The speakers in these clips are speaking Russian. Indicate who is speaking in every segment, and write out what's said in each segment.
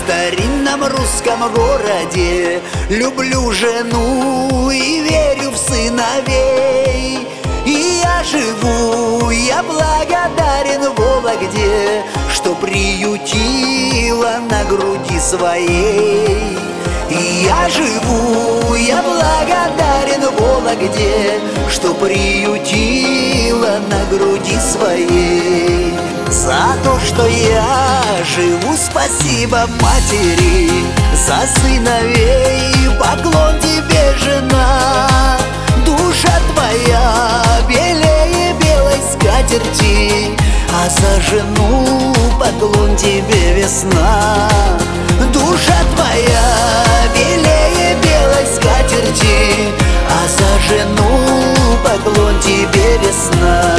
Speaker 1: старинном русском городе. Люблю жену и верю в сыновей. И я живу, я благодарен Вологде, что приютила на груди своей. И я живу, я благодарен Вологде, что приютила на груди своей. За то, что я живу, спасибо матери, за сыновей поклон тебе, жена. Душа твоя белее белой скатерти, а за жену поклон тебе, весна. Душа твоя белее белой скатерти, а за жену поклон тебе, весна.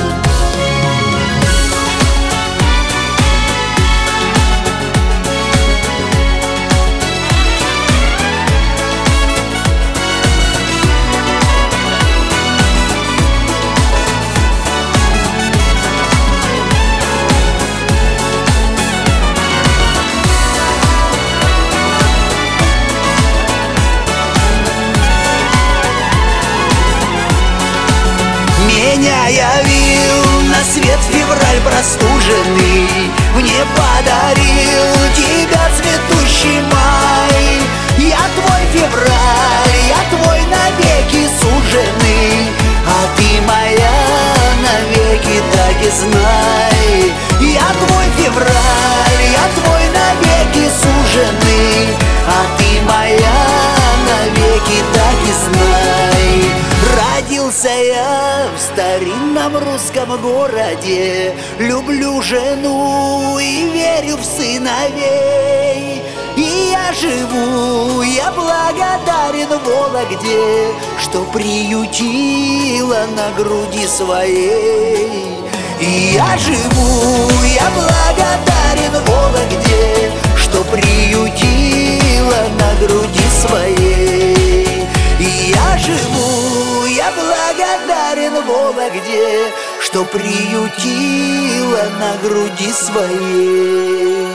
Speaker 1: Меня явил на свет февраль простуженный, мне подарил тебя цветущий май. Я твой февраль, я твой навеки суженый, а ты моя навеки, так и знай. Я твой февраль, я твой навеки суженый, а ты моя навеки, так и знай. Родился я в старинном русском городе, люблю жену и верю в сыновей. И я живу, я благодарен Вологде, что приютила на груди своей. И я живу, я благодарен Вологде, что приютила на груди своей. И я живу, я благодарен Вологде, что приютила на груди своей.